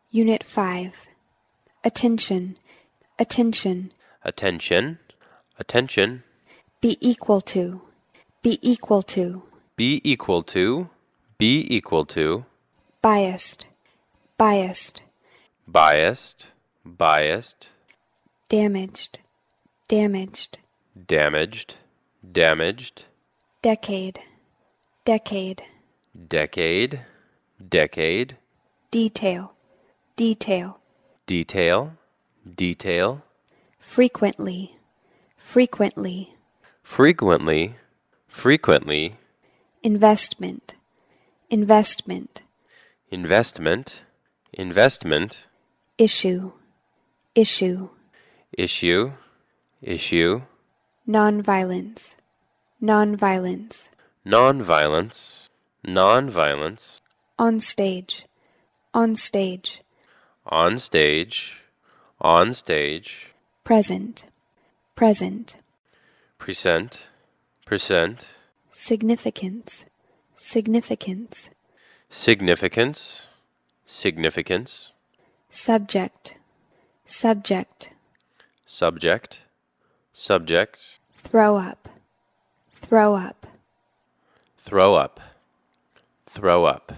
Unit 5. Attention, attention. Attention, attention. Be equal to, be equal to. Be equal to, be equal to. Biased, biased. Biased, biased. Damaged, damaged. Damaged, damaged. Decade, decade. Decade, decade. Detail, detail. Detail, detail. Frequently, frequently. Frequently, frequently. Investment, investment. Investment, investment. Issue, issue. Issue, issue. Nonviolence, nonviolence. Nonviolence, nonviolence. On stage, on stage. On stage, on stage. Present, present. Present, present. Significance, significance. Significance, significance. Subject, subject. Subject, subject. Throw up, throw up. Throw up, throw up.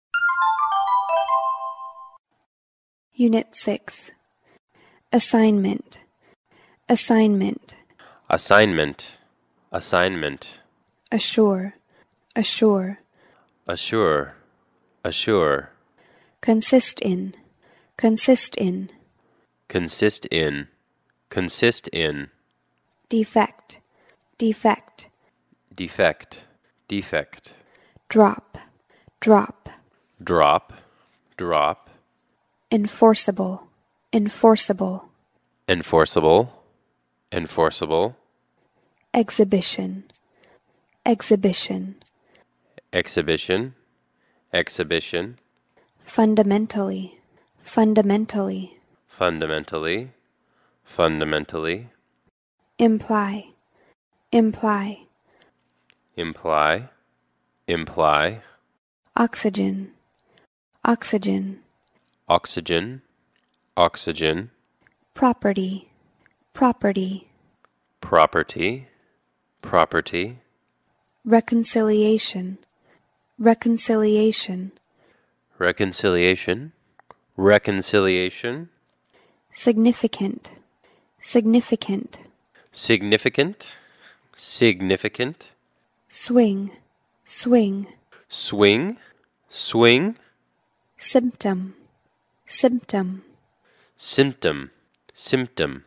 Unit 6. Assignment, assignment. Assignment, assignment. Assure, assure. Assure, assure. Consist in, consist in. Consist in, consist in. Defect, defect. Defect, defect. Drop, drop. Drop, drop. Enforceable, enforceable. Enforceable, enforceable. Exhibition, exhibition. Exhibition, exhibition. Fundamentally, fundamentally. Fundamentally, fundamentally. Imply, imply. Imply, imply. Oxygen, oxygen. Oxygen, oxygen. Property, property. Property, property. Reconciliation, reconciliation. Reconciliation, reconciliation. Significant, significant. Significant, significant. Swing, swing. Swing, swing. Symptom, symptom. Symptom, symptom.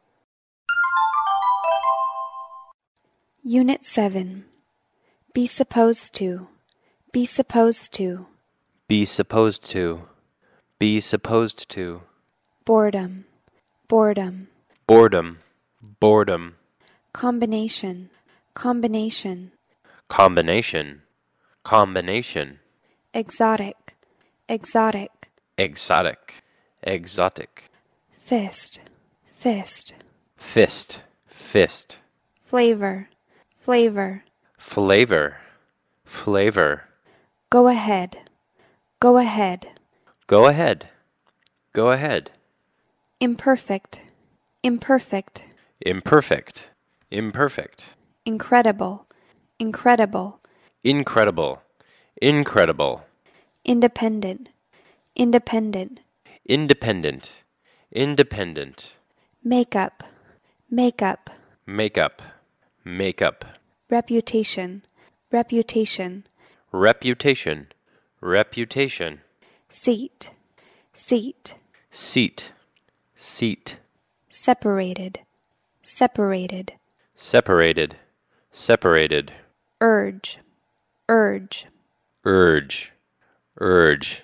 Unit 7. Be supposed to, be supposed to. Be supposed to, be supposed to. Boredom, boredom. Boredom, boredom. Combination, combination. Combination, combination. Exotic, exotic. Exotic, exotic. Fist, fist. Fist, fist. Flavor, flavor. Flavor, flavor. Go ahead, go ahead. Go ahead, go ahead. Imperfect, imperfect. Imperfect, imperfect. Incredible, incredible. Incredible, incredible. Independent, independent. Independent, independent. Makeup, makeup. Makeup, makeup. Reputation, reputation. Reputation, reputation. Seat, seat. Seat, seat. Separated, separated. Separated, separated. Urge, urge. Urge, urge.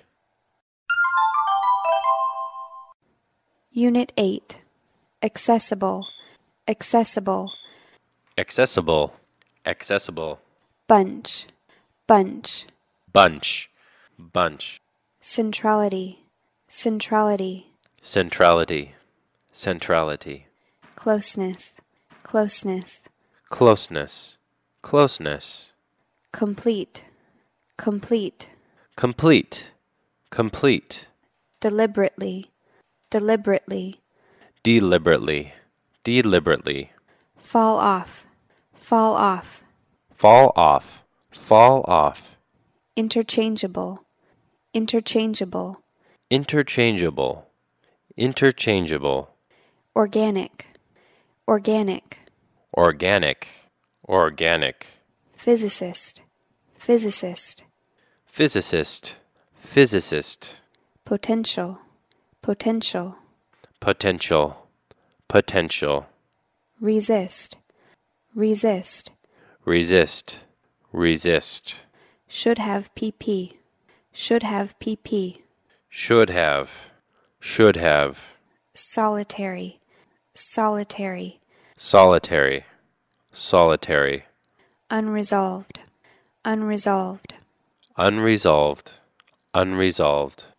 Unit 8. Accessible, accessible. Accessible, accessible. Bunch, bunch. Bunch, bunch. Centrality, centrality. Centrality, centrality. Closeness, closeness. Closeness, closeness. Complete, complete. Complete, complete. deliberately, deliberately, deliberately, deliberately, fall off, fall off, fall off, fall off, interchangeable, interchangeable, interchangeable, interchangeable, organic, organic, organic, organic, physicist, physicist, physicist, physicist, potential, potential, potential, potential, resist, resist, resist, resist, should have pp, should have pp, should have, should have, solitary, solitary, solitary, solitary, unresolved, unresolved, unresolved, unresolved,